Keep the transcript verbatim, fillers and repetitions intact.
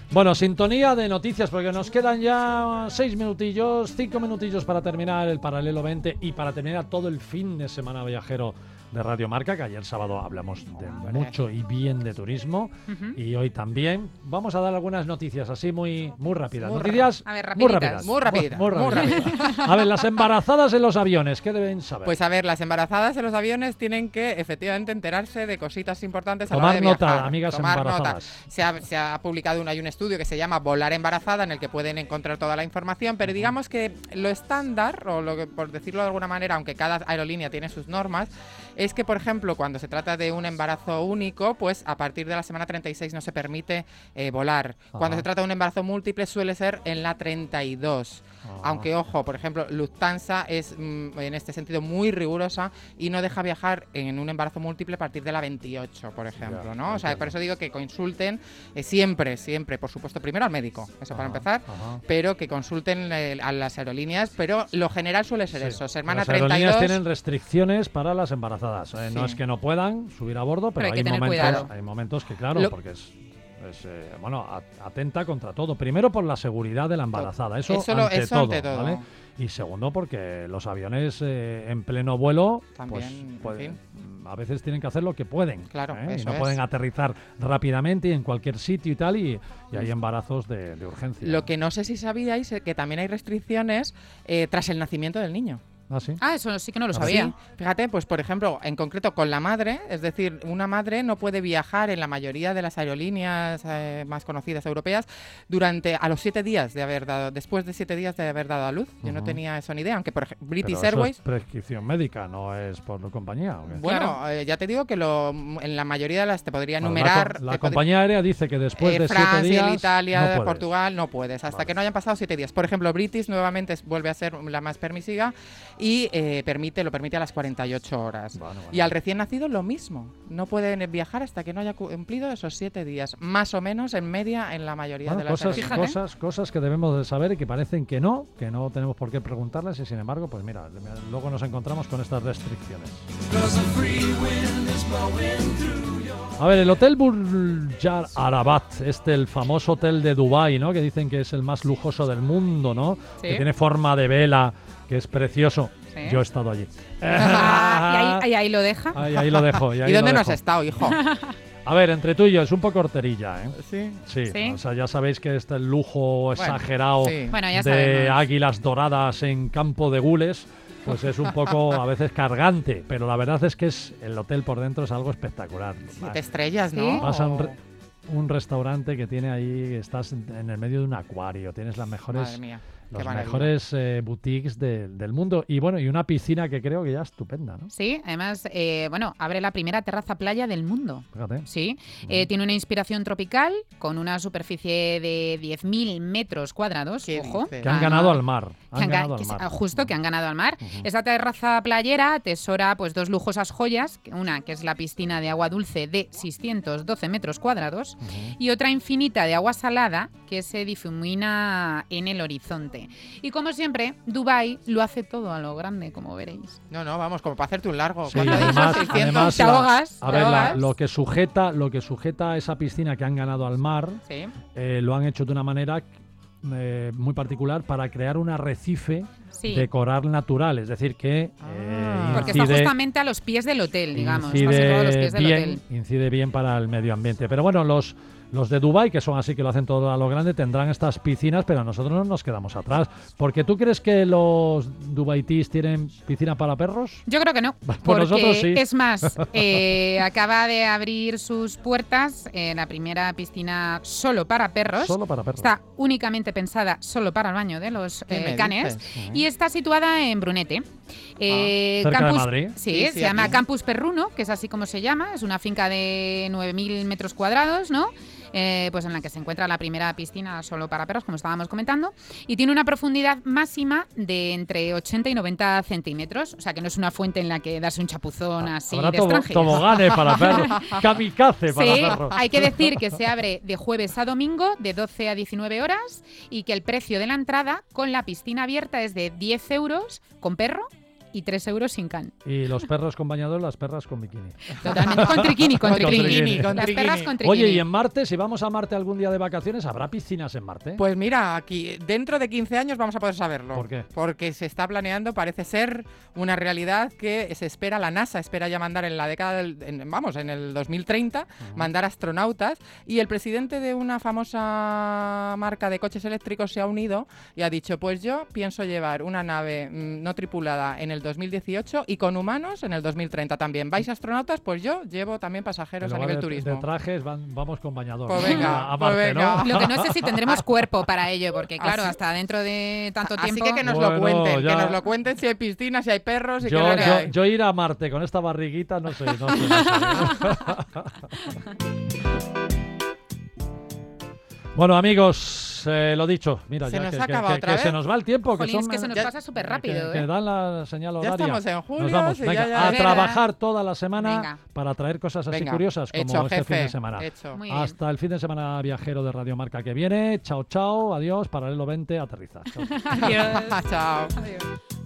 Bueno, sintonía de noticias, porque nos quedan ya seis minutillos, cinco minutillos para terminar el Paralelo veinte y para terminar todo el fin de semana viajero de Radio Marca, que ayer sábado hablamos de mucho y bien de turismo, uh-huh. y hoy también vamos a dar algunas noticias así muy muy rápidas. Muy noticias a ver, muy rápidas. Muy rápidas. Muy, muy, muy rápidas. A ver, las embarazadas en los aviones, ¿qué deben saber? Pues a ver, las embarazadas en los aviones tienen que efectivamente enterarse de cositas importantes a la Tomar hora de viajar. nota, amigas Tomar embarazadas. Nota. Se ha, se ha publicado un, hay un estudio que se llama Volar embarazada, en el que pueden encontrar toda la información, pero digamos que lo estándar, o lo que, por decirlo de alguna manera, aunque cada aerolínea tiene sus normas, es que, por ejemplo, cuando se trata de un embarazo único, pues a partir de la semana treinta y seis no se permite eh, volar. Ajá. Cuando se trata de un embarazo múltiple suele ser en la treinta y dos. Ajá. Aunque, ojo, por ejemplo, Lufthansa es mm, en este sentido muy rigurosa y no deja viajar en un embarazo múltiple a partir de la veintiocho, por ejemplo, ya, ¿no? O sea, por eso digo que consulten eh, siempre, siempre, por supuesto, primero al médico, eso ajá, para empezar, ajá. pero que consulten eh, a las aerolíneas, pero lo general suele ser sí. eso, semana las treinta y dos. Las aerolíneas tienen restricciones para las embarazadas, eh, sí. no es que no puedan subir a bordo, pero, pero hay, hay, momentos, hay momentos que, claro, lo... porque es... Es, eh, bueno, atenta contra todo. Primero por la seguridad de la embarazada, eso, eso, ante, eso todo, ante todo, ¿vale? Y segundo porque los aviones eh, en pleno vuelo, también, pues, pues a veces tienen que hacer lo que pueden, claro, ¿eh? eso y no es. pueden aterrizar rápidamente y en cualquier sitio y tal, y, y hay embarazos de, de urgencia. Lo que no sé si sabíais es que también hay restricciones eh, tras el nacimiento del niño. ¿Ah, sí? Ah, eso sí que no lo ¿Ah, sabía. Sí. Fíjate, pues por ejemplo, en concreto con la madre, es decir, una madre no puede viajar en la mayoría de las aerolíneas eh, más conocidas europeas durante a los siete días de haber dado, después de siete días de haber dado a luz. Yo uh-huh. no tenía eso ni idea, aunque por ejemplo, British Pero eso Airways. Es prescripción médica, no es por compañía. ¿O qué? Bueno, claro. eh, ya te digo que lo, en la mayoría de las te podría enumerar. Bueno, la, la te compañía podría, aérea dice que después eh, de Francia, siete días. Italia, no Portugal, no puedes, hasta vale. que no hayan pasado siete días. Por ejemplo, British nuevamente vuelve a ser la más permisiva y eh, permite, lo permite a las cuarenta y ocho horas. Bueno, bueno. Y al recién nacido lo mismo. No pueden viajar hasta que no haya cumplido esos siete días, más o menos en media en la mayoría bueno, de las cosas, cosas, cosas que debemos de saber y que parecen que no, que no tenemos por qué preguntarles, y sin embargo, pues mira, luego nos encontramos con estas restricciones. A ver, el Hotel Burj Arabat, este el famoso hotel de Dubái, ¿no? Que dicen que es el más lujoso del mundo, ¿no? ¿Sí? Que tiene forma de vela, que es precioso. ¿Sí? Yo he estado allí. Ah, ¿y ahí, y ahí lo deja? Ahí, ahí lo dejo. ¿Y, ahí ¿Y dónde lo no has dejo. estado, hijo? A ver, entre tú y yo, es un poco horterilla, ¿eh? Sí. Sí, ¿Sí? O sea, ya sabéis que este lujo Bueno, exagerado sí. Bueno, ya de sabemos. águilas doradas en campo de gules, pues es un poco a veces cargante, pero la verdad es que es el hotel por dentro es algo espectacular. Siete estrellas, ¿no? ¿Sí? Vas a un, re- un restaurante que tiene ahí, estás en el medio de un acuario, tienes las mejores, Madre mía, qué los maravilla. mejores eh, boutiques de- del mundo, y bueno, y una piscina que creo que ya es estupenda, ¿no? Sí, además, eh, bueno, abre la primera terraza playa del mundo. Fíjate. Sí, eh, tiene una inspiración tropical con una superficie de diez mil metros cuadrados. ¿Qué Ojo. dices? Que han Ah, ganado no. al mar. Han Que han ga- ganado que al se- mar. ah, justo que han ganado al mar. Ujú. Esta terraza playera atesora pues dos lujosas joyas, una que es la piscina de agua dulce de seiscientos doce metros cuadrados Ujú. y otra infinita de agua salada que se difumina en el horizonte. Y como siempre, Dubái lo hace todo a lo grande, como veréis. No, no, vamos, como para hacerte un largo. Sí, ¿Cuánto has dicho? además, seiscientos. además Te la- ahogas, a te ver, la- ahogas. lo que sujeta, lo que sujeta a esa piscina que han ganado al mar, Sí. eh, lo han hecho de una manera eh, muy particular para crear un arrecife Sí. de coral natural, es decir que eh, Ah. Porque está incide, justamente a los pies del hotel, digamos. Está incide situado a los pies del bien, hotel. incide bien para el medio ambiente. Pero bueno, los Los de Dubái, que son así, que lo hacen todo a lo grande, tendrán estas piscinas, pero nosotros no nos quedamos atrás. ¿Porque tú crees que los dubaitíes tienen piscina para perros? Yo creo que no. Pues Porque nosotros sí. es más, eh, acaba de abrir sus puertas eh, la primera piscina solo para perros. Solo para perros. Está únicamente pensada solo para el baño de los ¿Qué eh, me canes dices? y está situada en Brunete. Eh, cerca de Campus, Madrid. Sí, Sí, se sí, llama aquí. Campus Perruno, que es así como se llama. Es una finca de nueve mil metros cuadrados, ¿no? Eh, pues en la que se encuentra la primera piscina solo para perros, como estábamos comentando, y tiene una profundidad máxima de entre ochenta y noventa centímetros, o sea que no es una fuente en la que darse un chapuzón así Habrá de tobo- extranjero. toboganes para perros, kamikaze para Sí, perros. hay que decir que se abre de jueves a domingo de doce a diecinueve horas y que el precio de la entrada con la piscina abierta es de diez euros con perro y tres euros sin can. Y los perros con bañador, las perras con bikini. Totalmente, con triquini, con triquini. triquini, con Las triquini. perras con triquini. Oye, y en Marte, si vamos a Marte algún día de vacaciones, ¿habrá piscinas en Marte? Pues mira, aquí dentro de quince años vamos a poder saberlo. ¿Por qué? Porque se está planeando, parece ser una realidad que se espera, la NASA espera ya mandar en la década del, en, vamos, en el dos mil treinta, uh-huh. mandar astronautas, y el presidente de una famosa marca de coches eléctricos se ha unido y ha dicho, pues yo pienso llevar una nave mmm, no tripulada en el dos mil dieciocho y con humanos en el dos mil treinta también. ¿Vais astronautas? Pues yo llevo también pasajeros a nivel de, turismo. De trajes van, vamos con bañador. Pues venga, a, a Marte, pues venga. ¿no? Lo que no sé si tendremos cuerpo para ello, porque claro, Así, hasta dentro de tanto tiempo... Así que que nos bueno, lo cuenten, ya... que nos lo cuenten si hay piscinas, si hay perros y yo, qué es lo que yo, hay. yo ir a Marte con esta barriguita, no sé, no sé. No sé. Bueno, amigos, eh, lo dicho, mira, se ya nos que, ha acabado que, otra que vez. se nos va el tiempo. Jolín, que, son, es que se nos ya, pasa súper rápido, que, ¿eh? que dan la señal horaria. Ya estamos en julio. Nos vamos, si venga, ya, ya a era. trabajar toda la semana Venga. para traer cosas así Venga, curiosas como hecho, este jefe, fin de semana. hecho. Muy bien. Hasta el fin de semana viajero de Radio Marca que viene. Chao, chao, adiós, Paralelo veinte, aterriza. Chao. Adiós. Chao. Adiós.